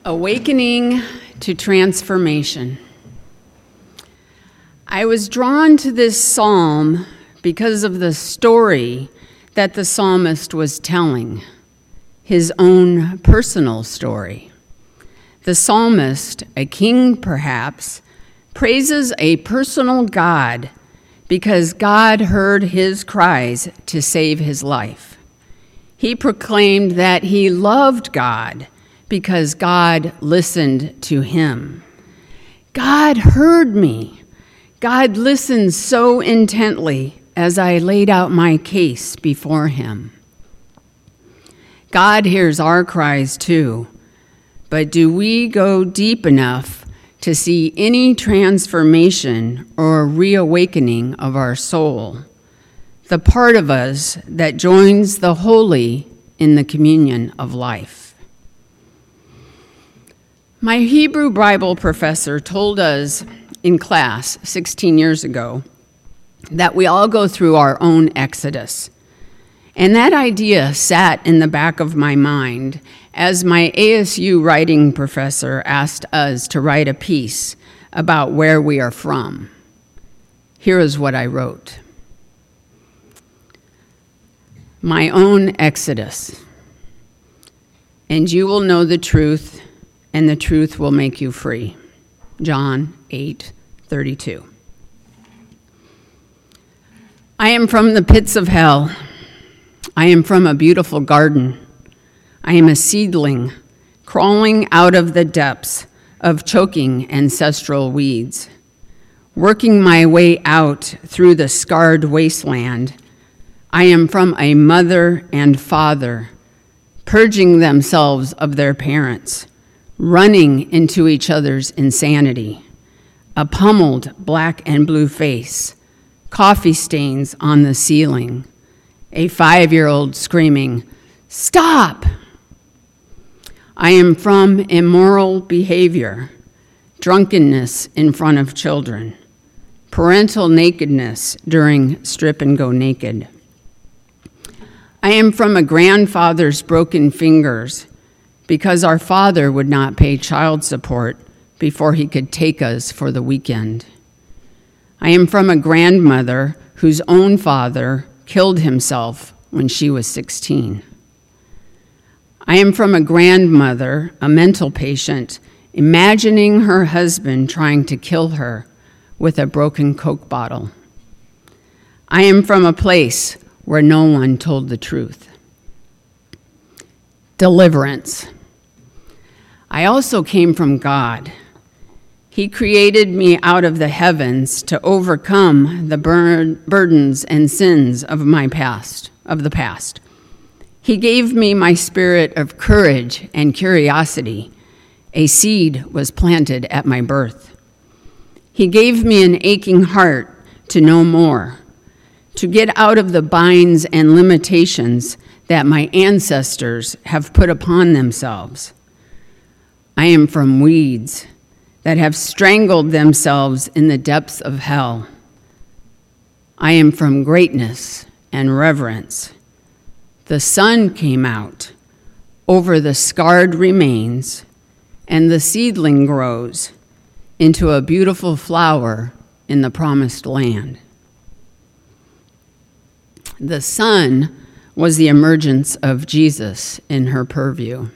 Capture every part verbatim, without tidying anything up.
Awakening to Transformation. I was drawn to this psalm because of the story that the psalmist was telling, his own personal story. The psalmist, a king perhaps, praises a personal God because God heard his cries to save his life. He proclaimed that he loved God because God listened to him. God heard me. God listened so intently as I laid out my case before him. God hears our cries too, but do we go deep enough to see any transformation or reawakening of our soul, the part of us that joins the holy in the communion of life? My Hebrew Bible professor told us in class sixteen years ago that we all go through our own exodus. And that idea sat in the back of my mind as my A S U writing professor asked us to write a piece about where we are from. Here is what I wrote. My own exodus. And you will know the truth, and the truth will make you free. John eight thirty-two. I am from the pits of hell. I am from a beautiful garden. I am a seedling crawling out of the depths of choking ancestral weeds, working my way out through the scarred wasteland. I am from a mother and father purging themselves of their parents, running into each other's insanity, a pummeled black and blue face, coffee stains on the ceiling, a five-year-old screaming, "Stop!" I am from immoral behavior, drunkenness in front of children, parental nakedness during strip and go naked. I am from a grandfather's broken fingers, because our father would not pay child support before he could take us for the weekend. I am from a grandmother whose own father killed himself when she was sixteen. I am from a grandmother, a mental patient, imagining her husband trying to kill her with a broken Coke bottle. I am from a place where no one told the truth. Deliverance. I also came from God. He created me out of the heavens to overcome the bur- burdens and sins of my past, of the past. He gave me my spirit of courage and curiosity. A seed was planted at my birth. He gave me an aching heart to know more, to get out of the binds and limitations that my ancestors have put upon themselves. I am from weeds that have strangled themselves in the depths of hell. I am from greatness and reverence. The sun came out over the scarred remains, and the seedling grows into a beautiful flower in the promised land. The sun was the emergence of Jesus in her purview.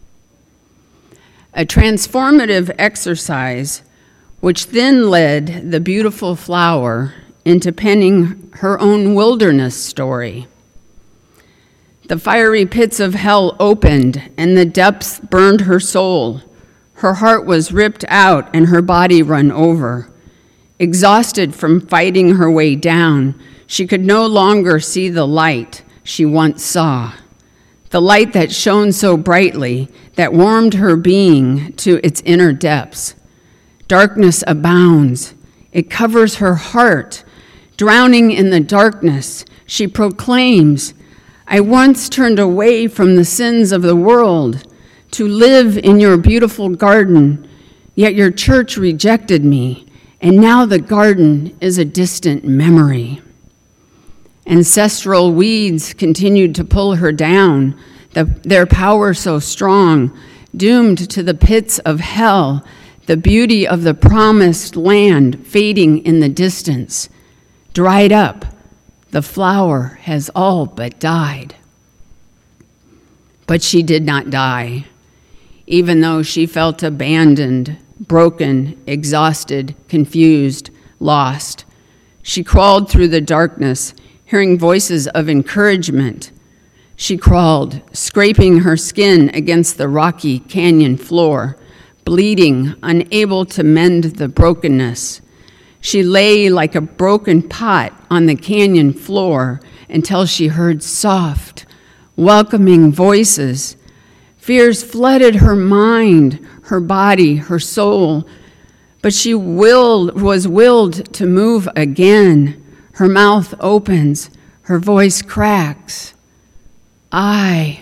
A transformative exercise which then led the beautiful flower into penning her own wilderness story. The fiery pits of hell opened, and the depths burned her soul. Her heart was ripped out and her body run over. Exhausted from fighting her way down, she could no longer see the light she once saw. The light that shone so brightly, that warmed her being to its inner depths. Darkness abounds. It covers her heart. Drowning in the darkness, she proclaims, I once turned away from the sins of the world to live in your beautiful garden, yet your church rejected me, and now the garden is a distant memory. Ancestral weeds continued to pull her down, the, their power so strong, doomed to the pits of hell, the beauty of the promised land fading in the distance. Dried up, the flower has all but died. But she did not die, even though she felt abandoned, broken, exhausted, confused, lost. She crawled through the darkness, hearing voices of encouragement. She crawled, scraping her skin against the rocky canyon floor, bleeding, unable to mend the brokenness. She lay like a broken pot on the canyon floor until she heard soft, welcoming voices. Fears flooded her mind, her body, her soul, but she willed, was willed to move again. Her mouth opens, her voice cracks. I,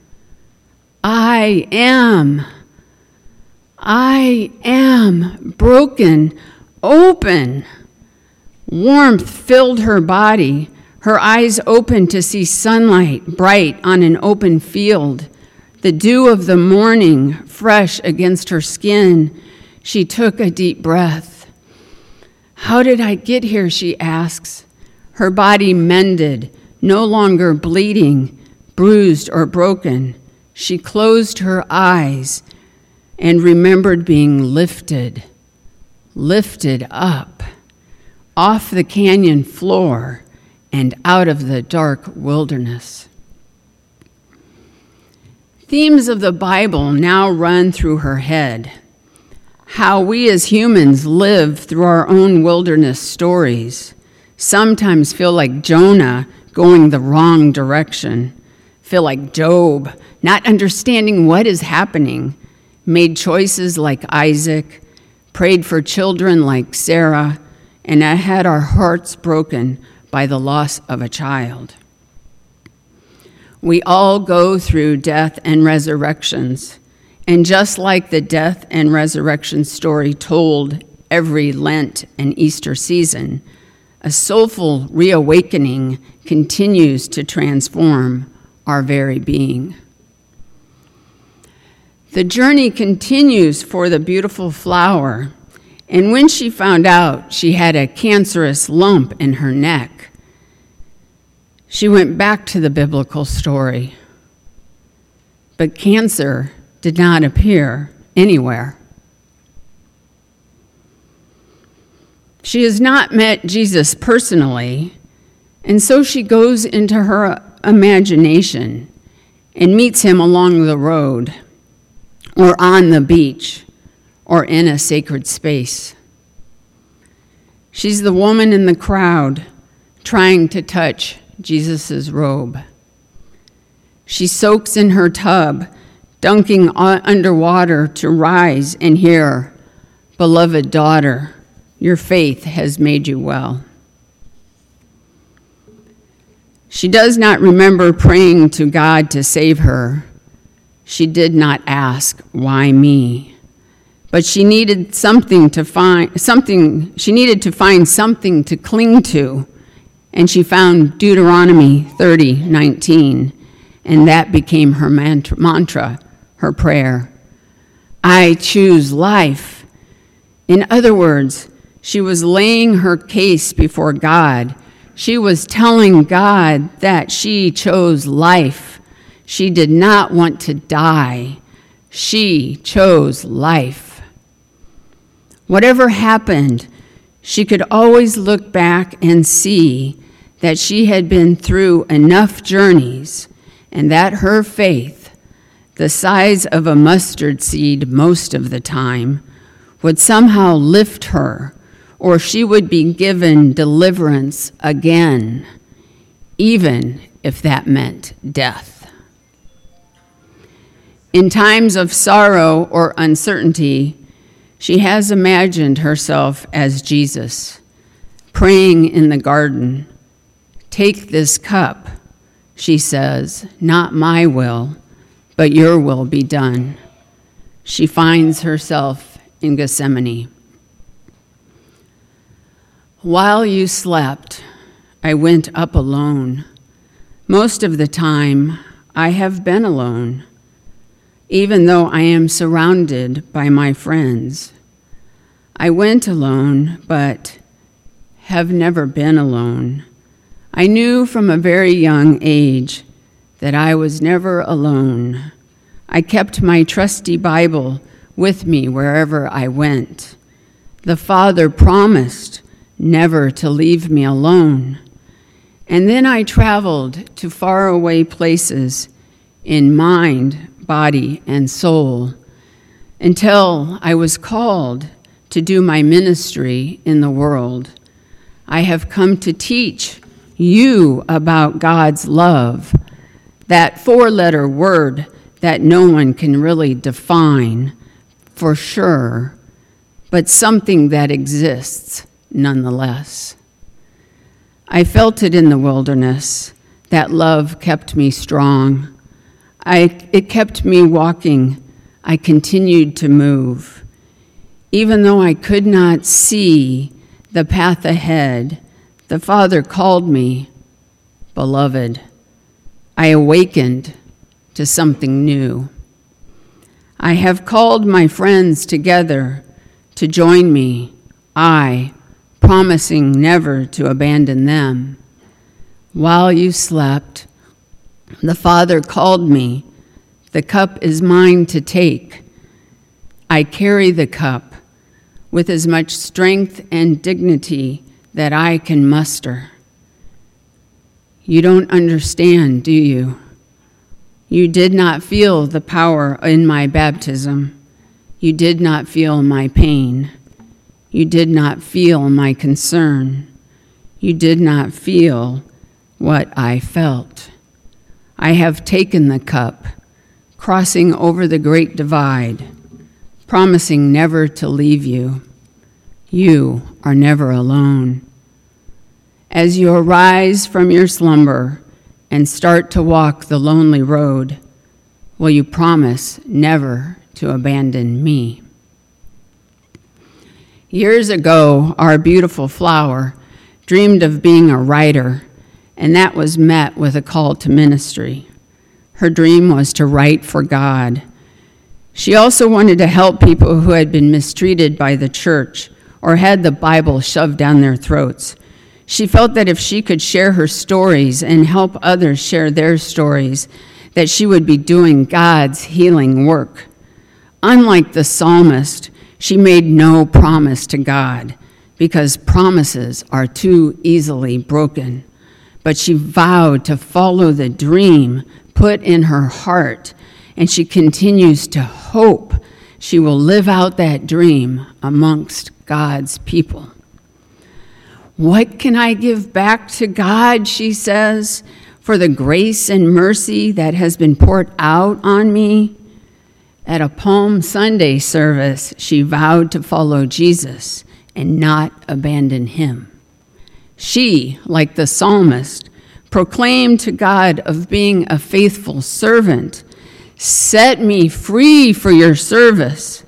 I am, I am broken, open. Warmth filled her body. Her eyes opened to see sunlight bright on an open field. The dew of the morning fresh against her skin. She took a deep breath. How did I get here, she asks. Her body mended, no longer bleeding, bruised or broken. She closed her eyes and remembered being lifted, lifted up, off the canyon floor and out of the dark wilderness. Themes of the Bible now run through her head. How we as humans live through our own wilderness stories. Sometimes feel like Jonah going the wrong direction. Feel like Job, not understanding what is happening. Made choices like Isaac, prayed for children like Sarah, and had our hearts broken by the loss of a child. We all go through death and resurrections, and just like the death and resurrection story told every Lent and Easter season, a soulful reawakening continues to transform our very being. The journey continues for the beautiful flower, and when she found out she had a cancerous lump in her neck, she went back to the biblical story. But cancer did not appear anywhere. She has not met Jesus personally, and so she goes into her imagination and meets him along the road, or on the beach, or in a sacred space. She's the woman in the crowd trying to touch Jesus' robe. She soaks in her tub, dunking underwater to rise and hear, "Beloved daughter, your faith has made you well." She does not remember praying to God to save her. She did not ask, "Why me?" But she needed something to find something she needed to find something to cling to, and she found Deuteronomy thirty nineteen, and that became her mantra, her prayer. I choose life. In other words, she was laying her case before God. She was telling God that she chose life. She did not want to die. She chose life. Whatever happened, she could always look back and see that she had been through enough journeys and that her faith, the size of a mustard seed most of the time, would somehow lift her, or she would be given deliverance again, even if that meant death. In times of sorrow or uncertainty, she has imagined herself as Jesus, praying in the garden. Take this cup, she says, not my will, but your will be done. She finds herself in Gethsemane. While you slept, I went up alone. Most of the time, I have been alone. even though I am surrounded by my friends. I went alone, but have never been alone. I knew from a very young age that I was never alone. I kept my trusty Bible with me wherever I went. The Father promised never to leave me alone. And then I traveled to faraway places in mind, body, and soul until I was called to do my ministry in the world. I have come to teach you about God's love, that four-letter word that no one can really define for sure, but something that exists nonetheless. I felt it in the wilderness. That love kept me strong. I, it kept me walking. I continued to move. Even though I could not see the path ahead, the Father called me, beloved. I awakened to something new. I have called my friends together to join me, I, promising never to abandon them. While you slept, the Father called me. The cup is mine to take. I carry the cup with as much strength and dignity that I can muster. You don't understand, do you? You did not feel the power in my baptism. You did not feel my pain. You did not feel my concern. You did not feel what I felt. I have taken the cup, crossing over the great divide, promising never to leave you. You are never alone. As you arise from your slumber and start to walk the lonely road, will you promise never to abandon me? Years ago, our beautiful flower dreamed of being a writer, and that was met with a call to ministry. Her dream was to write for God. She also wanted to help people who had been mistreated by the church or had the Bible shoved down their throats. She felt that if she could share her stories and help others share their stories, that she would be doing God's healing work. Unlike the psalmist, she made no promise to God because promises are too easily broken. But she vowed to follow the dream put in her heart, and she continues to hope she will live out that dream amongst God's people. What can I give back to God, she says, for the grace and mercy that has been poured out on me? At a Palm Sunday service, she vowed to follow Jesus and not abandon him. She, like the psalmist, proclaimed to God of being a faithful servant, "Set me free for your service."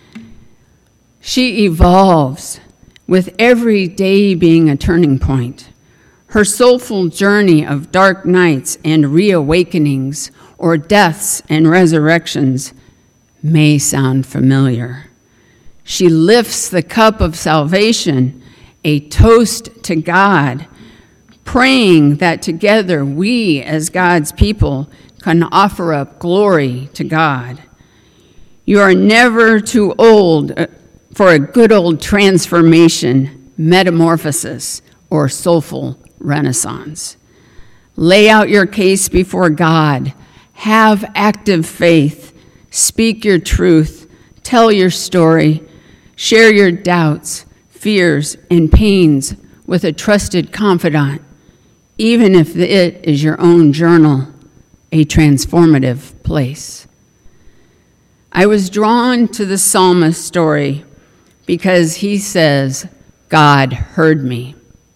She evolves, with every day being a turning point. Her soulful journey of dark nights and reawakenings, or deaths and resurrections, may sound familiar. She lifts the cup of salvation, a toast to God, praying that together we as God's people can offer up glory to God. You are never too old for a good old transformation, metamorphosis, or soulful renaissance. Lay out your case before God. Have active faith. Speak your truth. Tell your story. Share your doubts, fears, and pains with a trusted confidant, even if it is your own journal, a transformative place. I was drawn to the psalmist's story because he says, God heard me.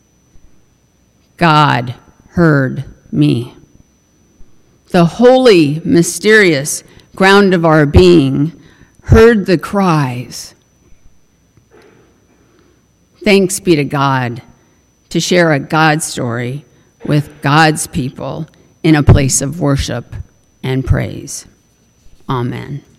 God heard me. The holy, mysterious ground of our being heard the cries. Thanks be to God to share a God story with God's people in a place of worship and praise. Amen.